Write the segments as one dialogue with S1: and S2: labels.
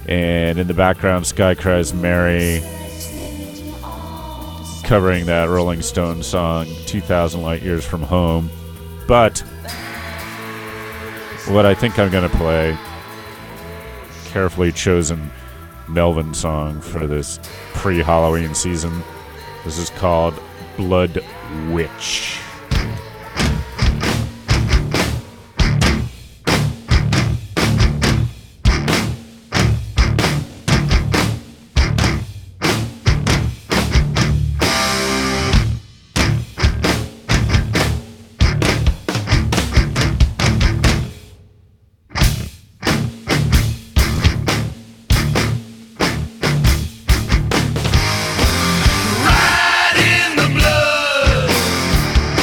S1: And in the background, Sky Cries Mary, covering that Rolling Stones song, 2,000 Light Years from Home. But what I think I'm going to play, carefully chosen Melvin song for this pre-Halloween season. This is called Blood Witch.
S2: Ride in the blood.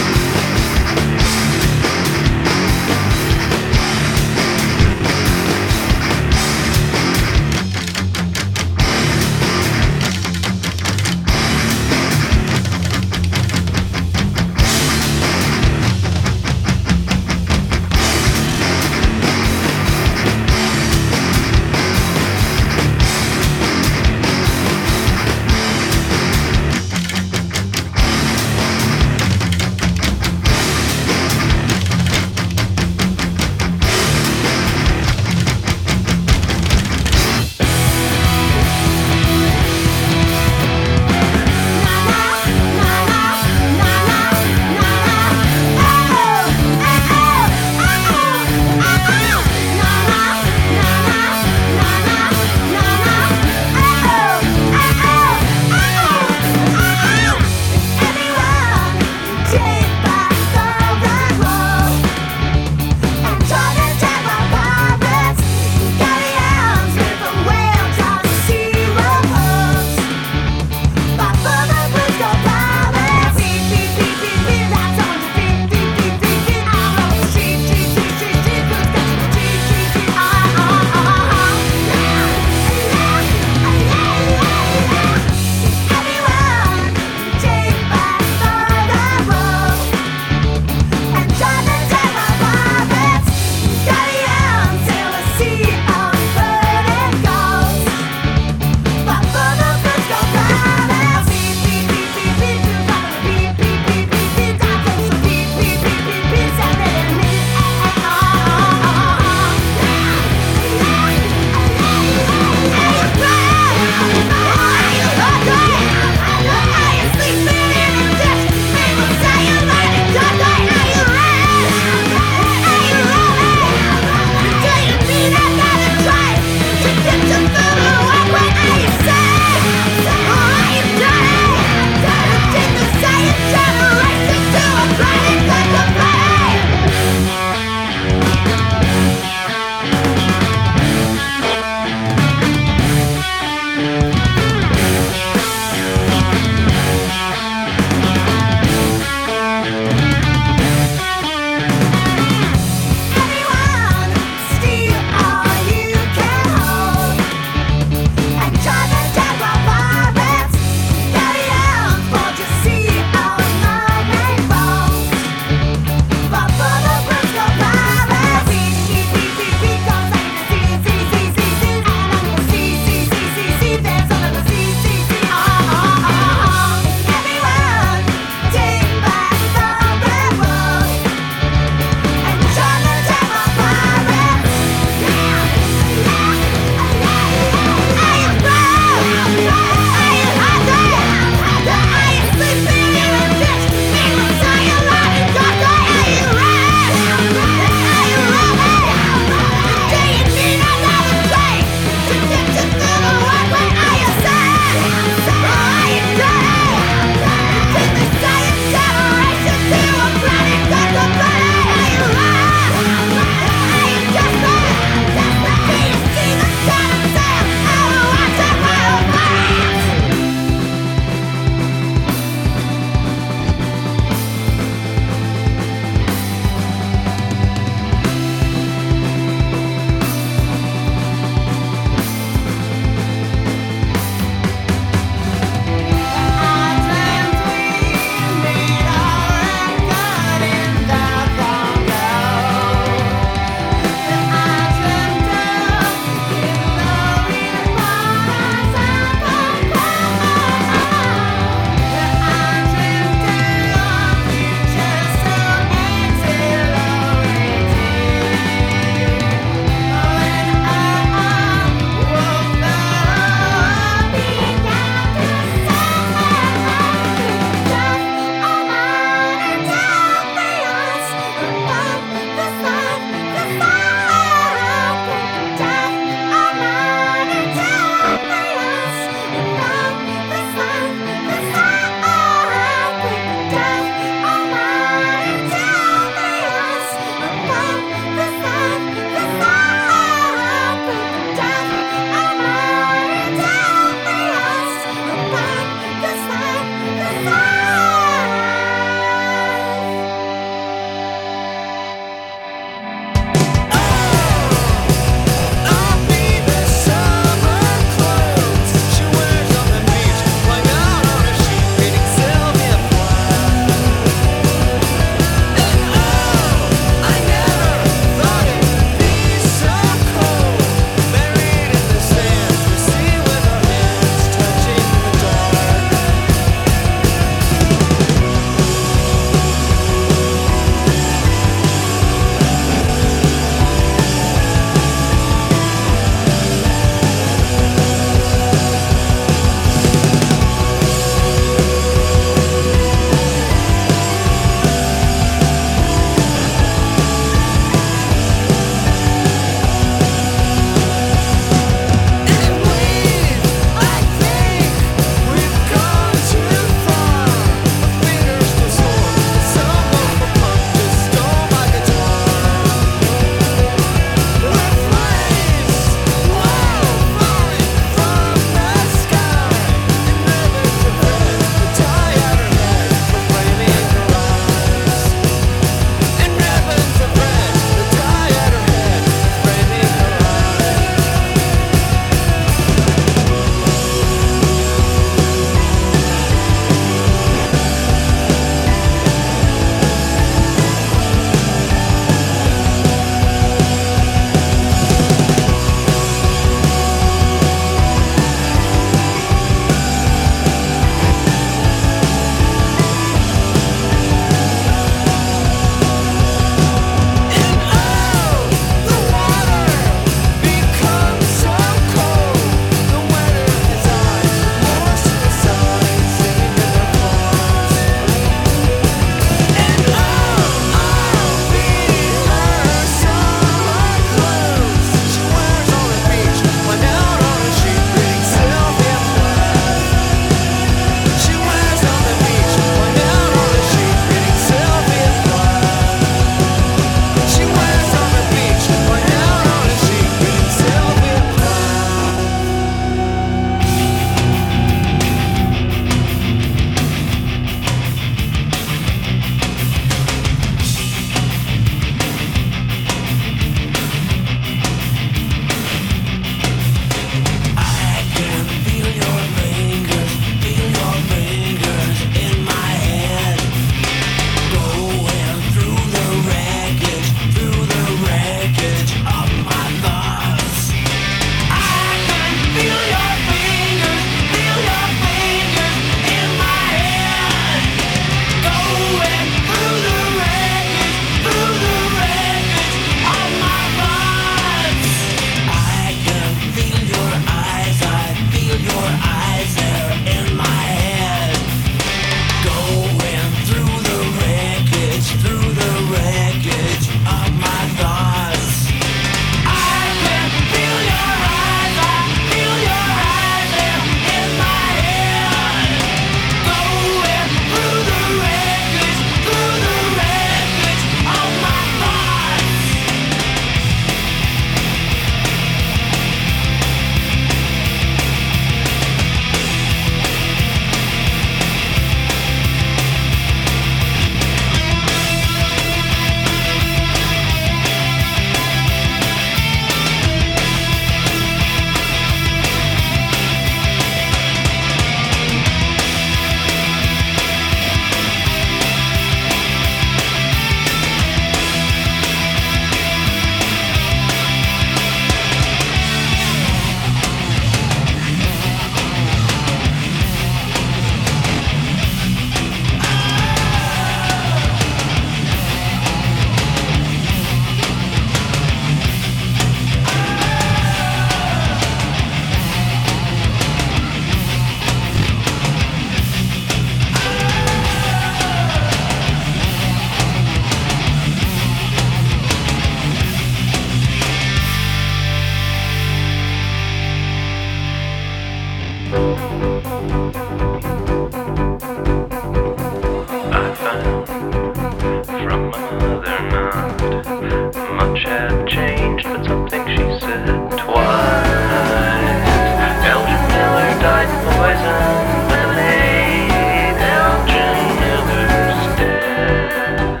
S2: from my mother, not much had changed, but something she said twice. Elgin Miller died in poison, lemonade. Elgin Miller's dead.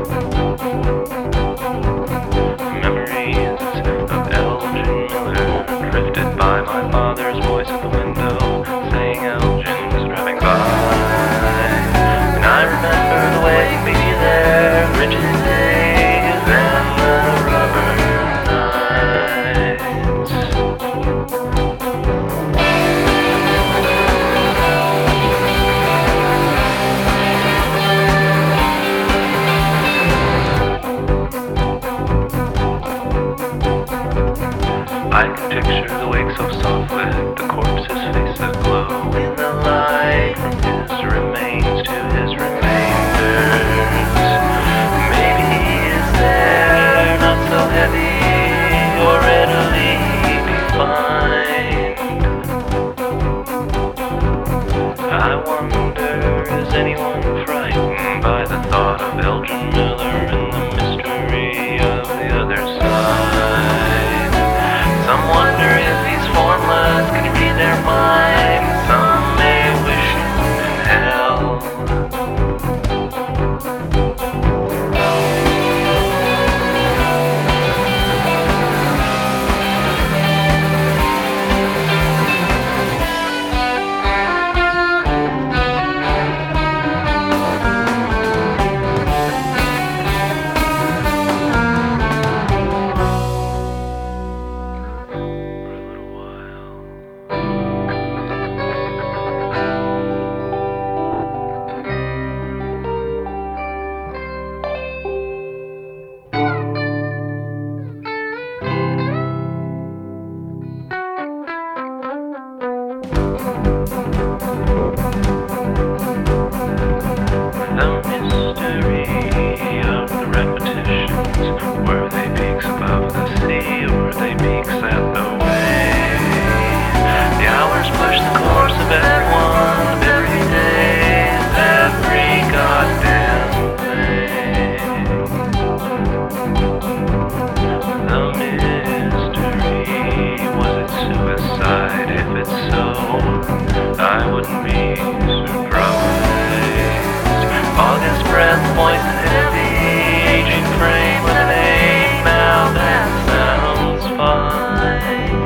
S2: Memories of Elgin Miller drifted by my father's voice at the window, saying Elgin was driving by. And I remember the way he made me there, rigid days and the rubber nights. I can picture the wake so soft with the corpse's face aglow in the light from his remains to his remainders. Maybe he is there, not so heavy or readily defined. I wonder, is anyone frightened by the thought of Elgin Miller and the mystery of the other side? Some wonder if he's formless, can he read their minds? Some may wish him in hell. The mystery of the repetitions. Were they peaks above the sea, or were they peaks at the wave? The hours push the course of everyone, of every day, every goddamn thing. The mystery, was it suicide? If it's so, I wouldn't be surprised. August breath, moist and heavy, aging frame, lemonade, now that sounds fine.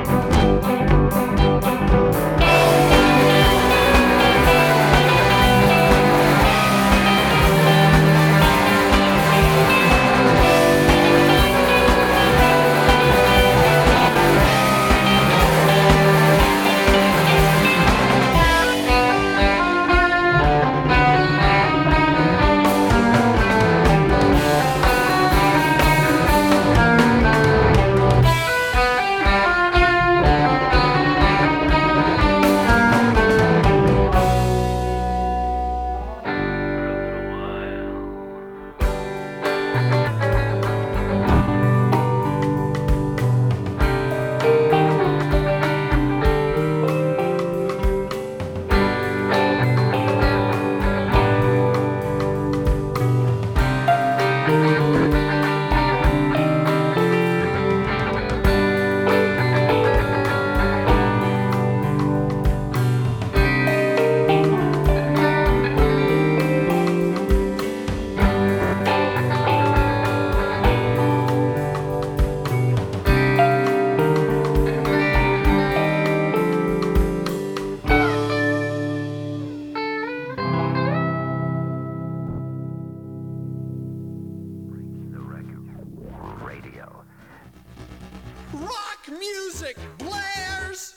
S3: Rock music blares.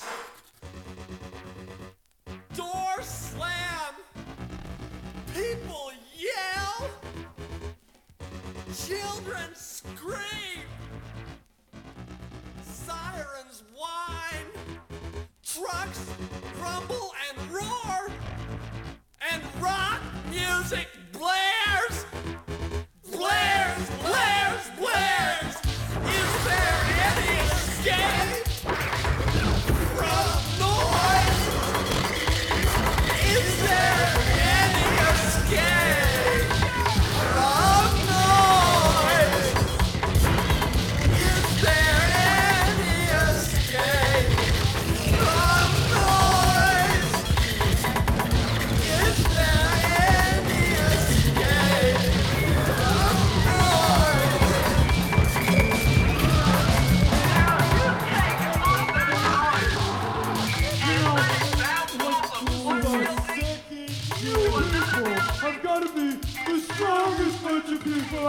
S3: Doors slam. People yell. Children scream. Sirens whine. Trucks rumble and roar. And rock music blares. Blares, blares, blares. Is there any escape from noise? Is there any escape from noise?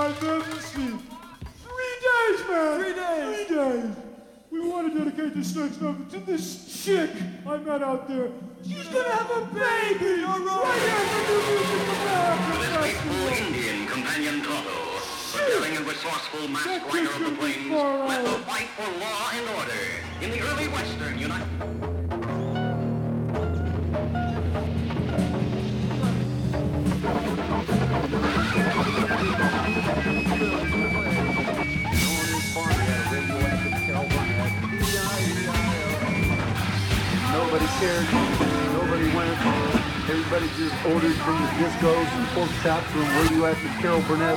S4: Steve. 3 days, man. 3 days. 3 days. We want to dedicate this next number to this chick I met out there. She's gonna have a baby. All right. Right here at the New Music America Festival.
S5: Indian companion Tonto, the daring and resourceful masked rider of the plains, led the fight for law and order in the early Western United.
S6: Nobody cared. Nobody went. Everybody just ordered from the discos and pork chops from radioactive Carol Burnett.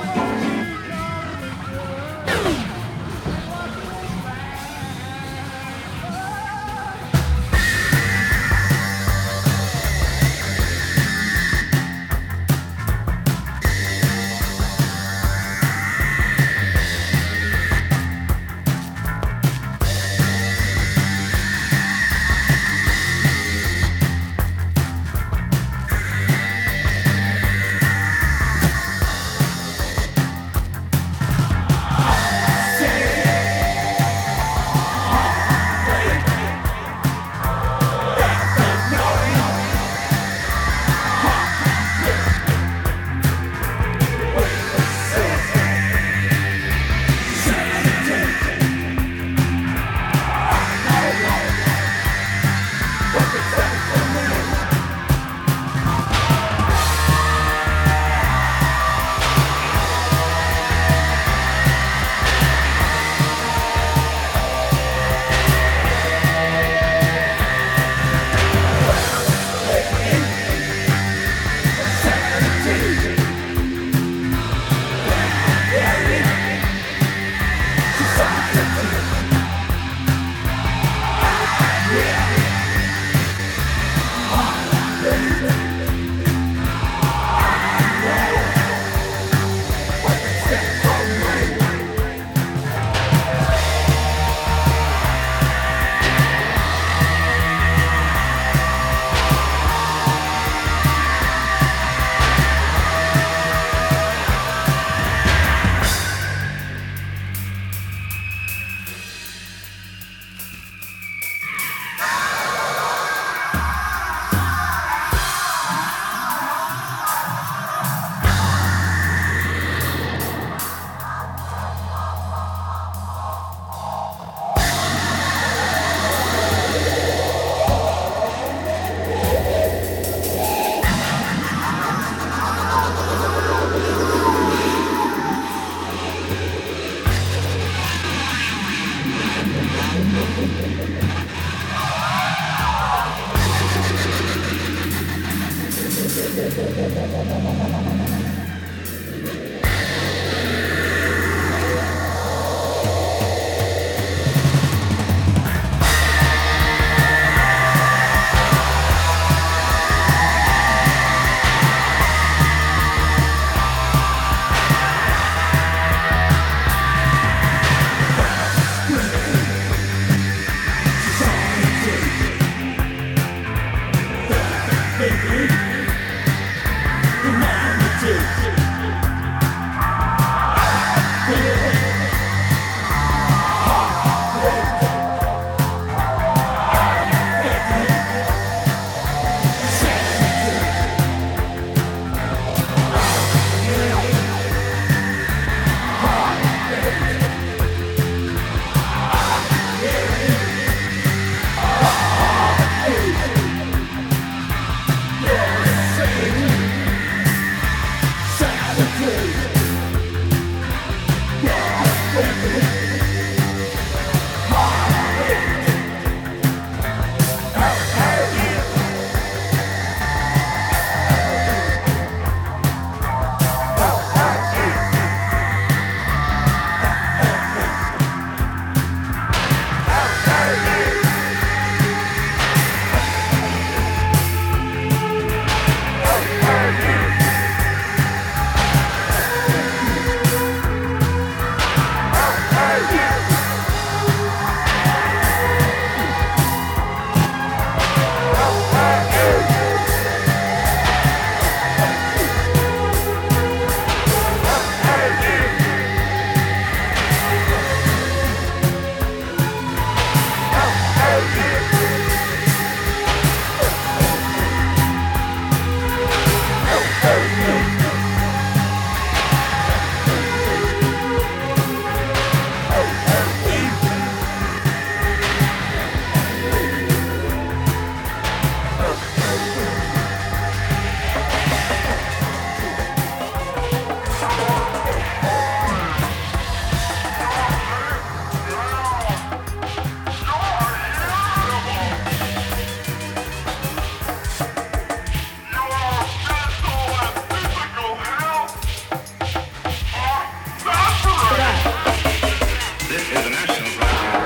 S5: is a national treasure.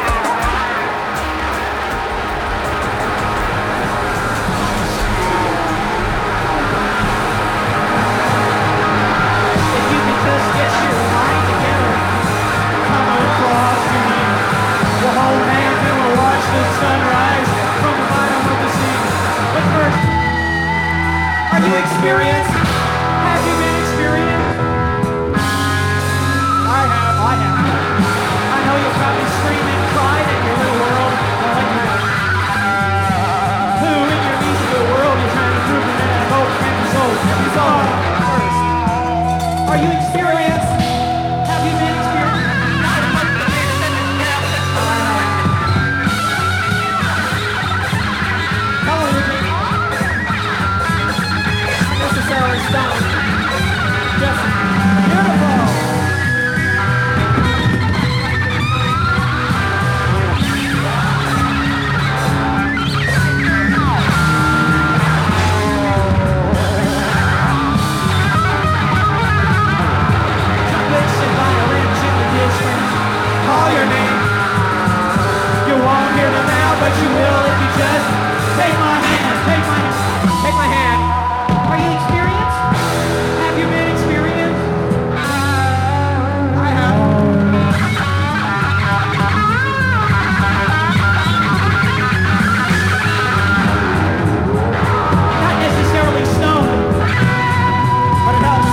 S7: If you could just get your mind together, come across to me. We'll hold hands and we'll watch the sunrise from the bottom of the sea. But first, are you experienced? Have you been experienced? I have. I know you'll probably scream and cry in your little world. Who in your easier world is trying to prove that they have hope and soul? First, are you experienced? Have you been experienced? Come on with me. Unnecessarily stoned. Just beautiful. Trumpets and violins in the distance. Call your name. You won't hear them now, but you will if you just take my hand. Take my hand. Are you experienced? Have you been experienced? I have. Not necessarily stoned, but it helps.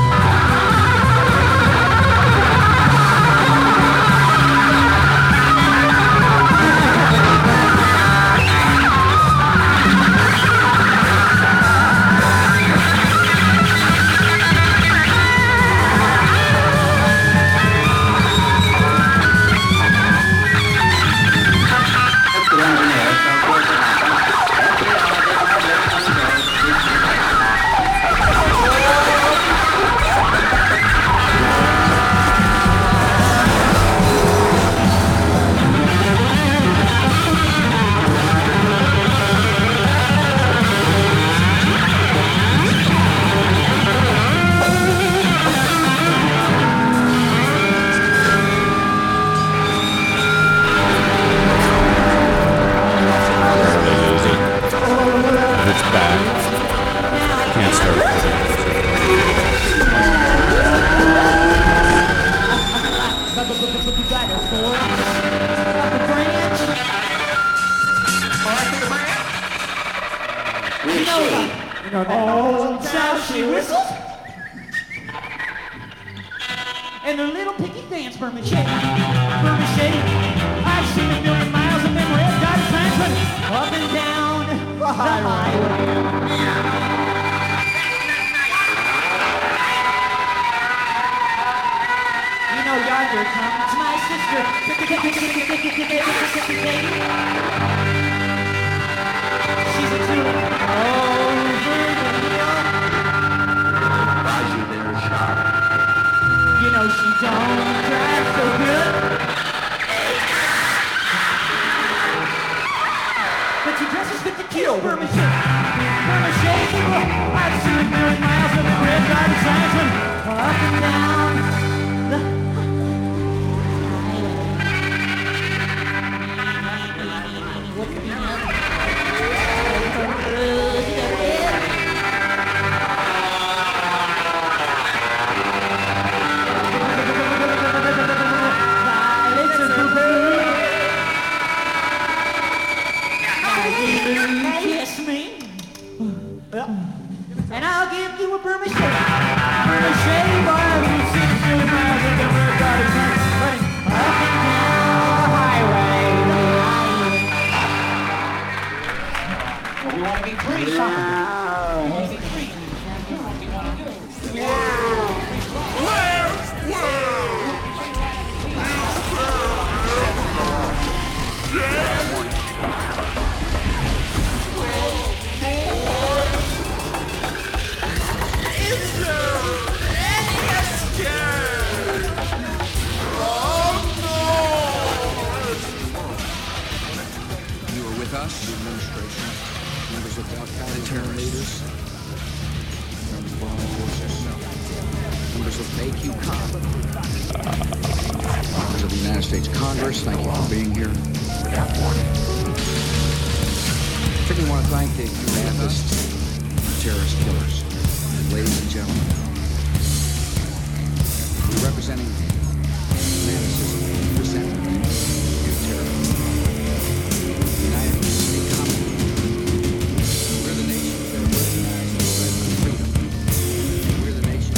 S1: It's back. Can't start it.
S7: Oh, how she whistles. And the little piggy dance, Vermicelli. I've seen a million miles of them red dotted signs running up and down the highway. You know, yonder comes my sister. She's a tulip over the hill.
S6: Advise you there, shop.
S7: You know she don't drive so good, but she dresses fit to kill. Vermicelli. I've seen a million miles of the red dotted signs running up and down the kiss me, and I'll give you a Vermicelli. Vermicelli, boy, we've seen a million miles of the red dotted signs running up and down the highway. We want to be free, soccer. We want to be free. What do you want to do?
S8: You were with us, the administration, members of Al-Qaeda terror leaders, members of armed forces, members of AQCOM, members of the United States Congress, thank you for being here. Particularly want to thank the rapists, terrorist killers. Ladies and gentlemen, we're representing fanaticism, resentment, and terror. United States Commonwealth. We're the nation that recognizes freedom. We're the nation.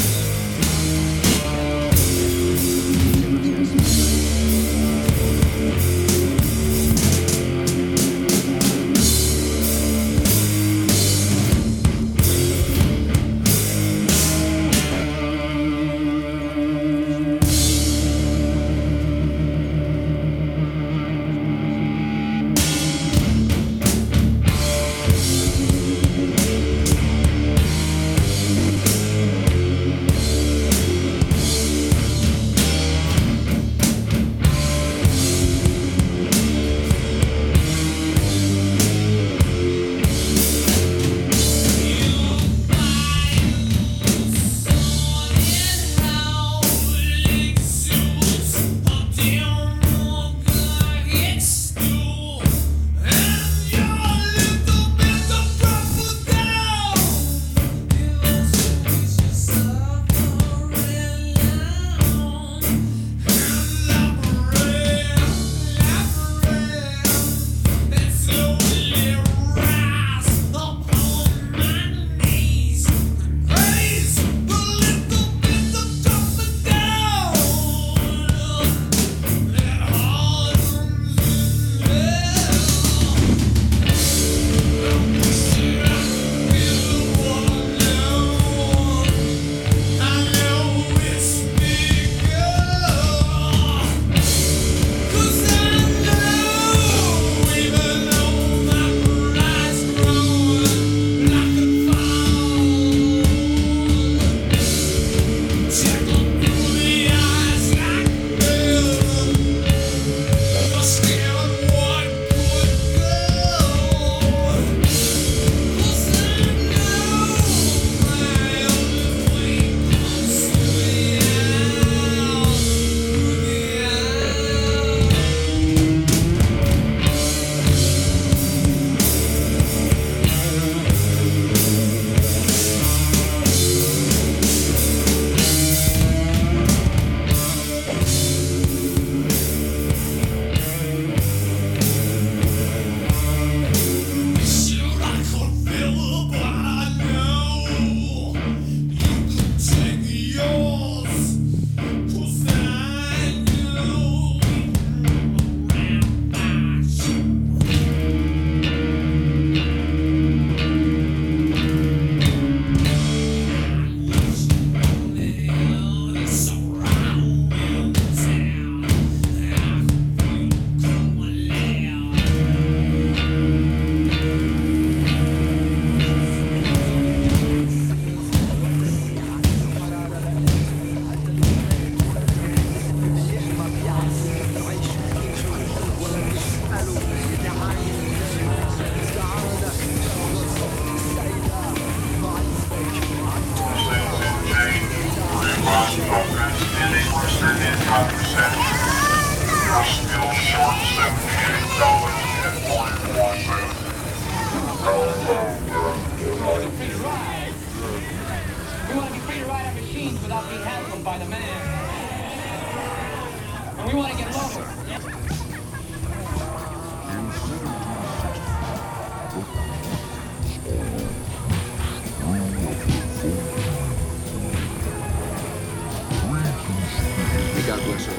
S8: God bless our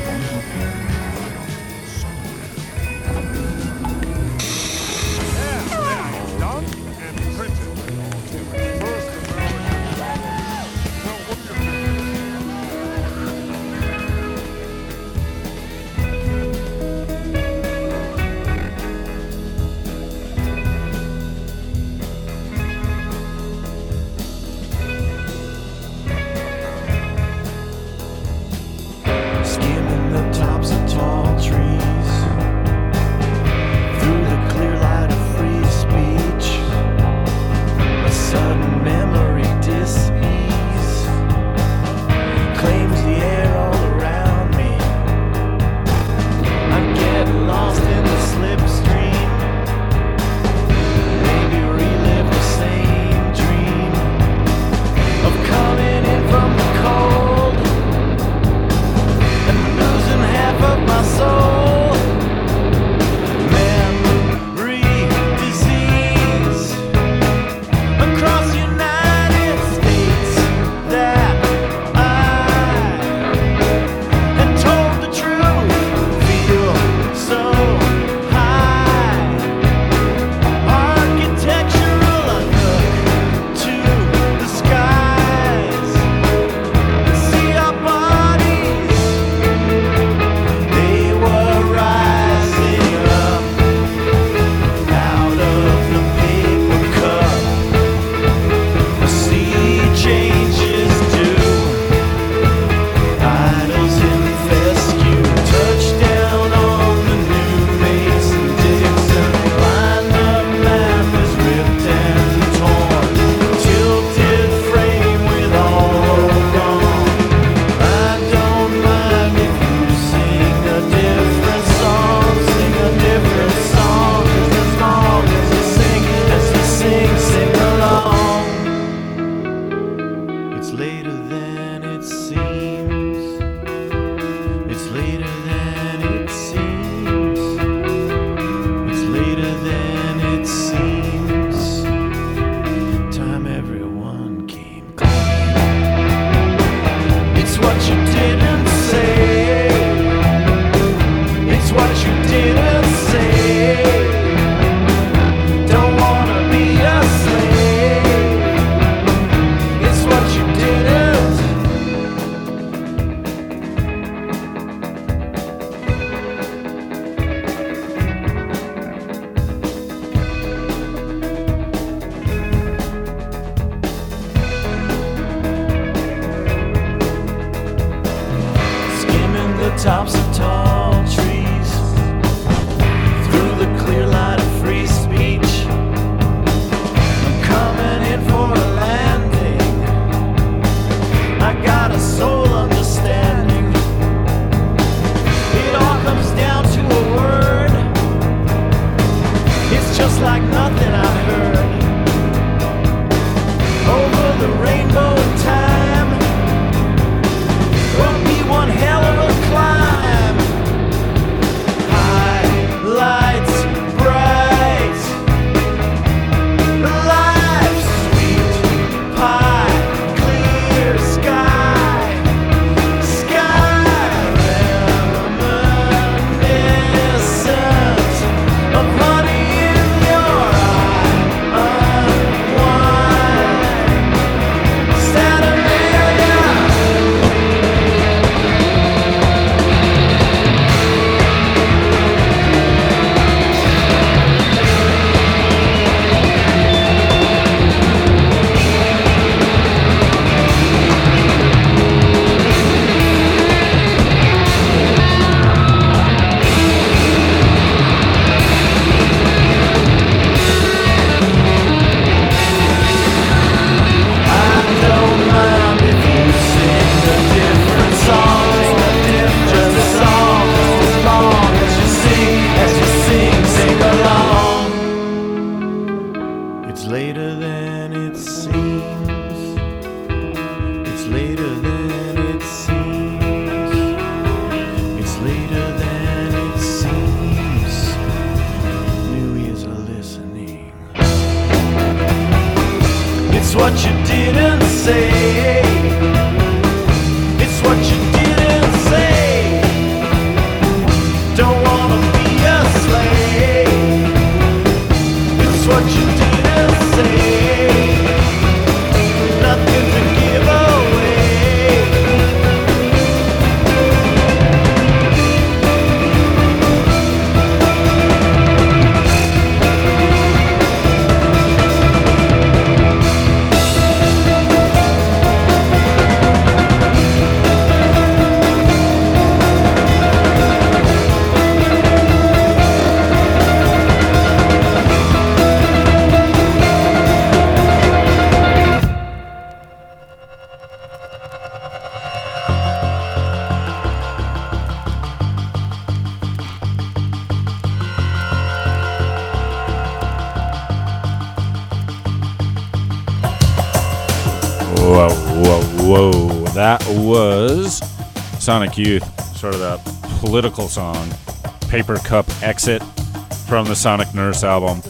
S4: Done and printed. First
S9: skimming the tops of tops of tall trees, through the clear light of free speech. I'm coming in for a landing. I got a soul understanding. It all comes down to a word. It's just like nothing I've heard. Over the rainbow in time will be one hell of a climb. High lights, bright life, sweet pie, clear sky, sky reminiscent of honey in your eye. Unwind, Saturnalia. Don't mind if you sing a different song, just a song, as long as you sing along. It's later than it seems. It's later than it seems. It's later than it seems. New ears are listening. It's what you didn't say. It's what you didn't say. Don't wanna be a slave. It's what you didn't say. Nothing to give away.
S1: Whoa, whoa, whoa. That was Sonic Youth, sort of that political song, Paper Cup Exit from the Sonic Nurse album.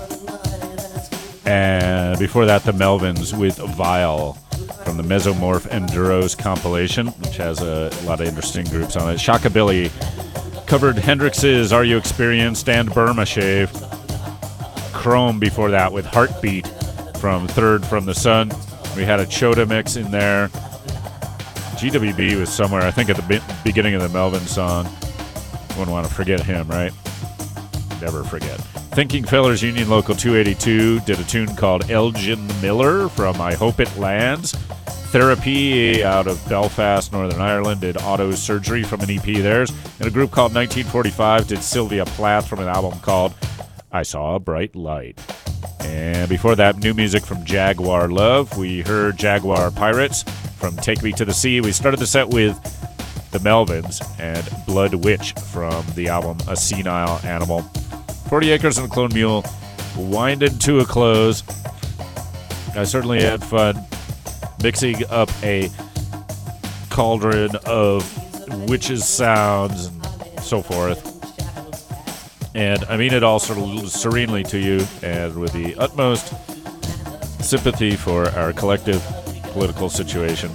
S1: And before that, the Melvins with Vile from the Mesomorph Enduros compilation, which has a lot of interesting groups on it. Shockabilly covered Hendrix's Are You Experienced and Burma Shave. Chrome before that with Heartbeat from Third from the Sun. We had a Chota mix in there. GWB was somewhere, I think, at the beginning of the Melvin song. Wouldn't want to forget him, right? Never forget. Thinking Fellers Union Local 282 did a tune called Elgin Miller from I Hope It Lands. Therapy out of Belfast, Northern Ireland did Auto Surgery from an EP theirs. And a group called 1945 did Sylvia Plath from an album called I Saw a Bright Light. And before that, new music from Jaguar Love. We heard Jaguar Pirates from Take Me to the Sea. We started the set with the Melvins and Blood Witch from the album A Senile Animal. 40 Acres and a Clone Mule winded to a close. I certainly had fun mixing up a cauldron of witches' sounds and so forth. And I mean it all sort of serenely to you and with the utmost sympathy for our collective political situation.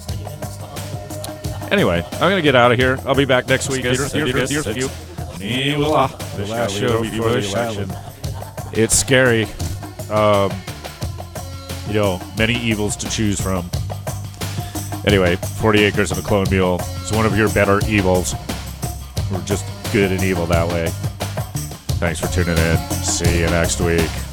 S1: Anyway, I'm going to get out of here. I'll be back next week. The last show before the election. It's scary. Many evils to choose from. Anyway, 40 Acres and a Clone Mule is one of your better evils. We're just good and evil that way. Thanks for tuning in. See you next week.